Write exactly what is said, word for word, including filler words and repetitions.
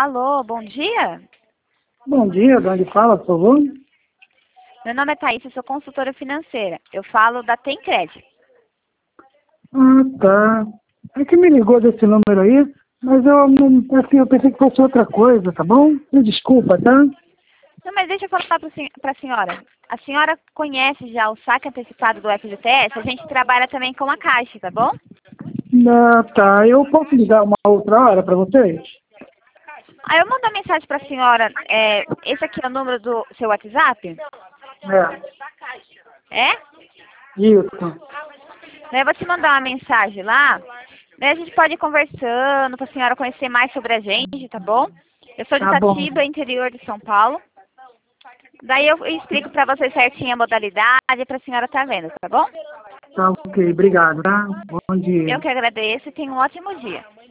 Alô, bom dia. Bom dia, de onde fala, por favor? Meu nome é Thaís, eu sou consultora financeira. Eu falo da Tencred. Ah, tá. É que me ligou desse número aí, mas eu, não- assim, eu pensei que fosse outra coisa, tá bom? Me desculpa, tá? Não, mas deixa eu falar para a senhora. A senhora conhece já o saque antecipado do F G T S? A gente trabalha também com a Caixa, tá bom? Ah, tá. Eu posso ligar uma outra hora pra vocês? Aí eu mando a mensagem para a senhora. É, esse aqui é o número do seu WhatsApp? É. É? Isso. Daí eu vou te mandar uma mensagem lá. Daí a gente pode ir conversando para a senhora conhecer mais sobre a gente, tá bom? Eu sou de Tá bom. Itatiba, interior de São Paulo. Daí eu explico para você certinho a modalidade para a senhora estar vendo, tá bom? Tá ok. Obrigado, tá? Bom dia. Eu que agradeço e tenha um ótimo dia.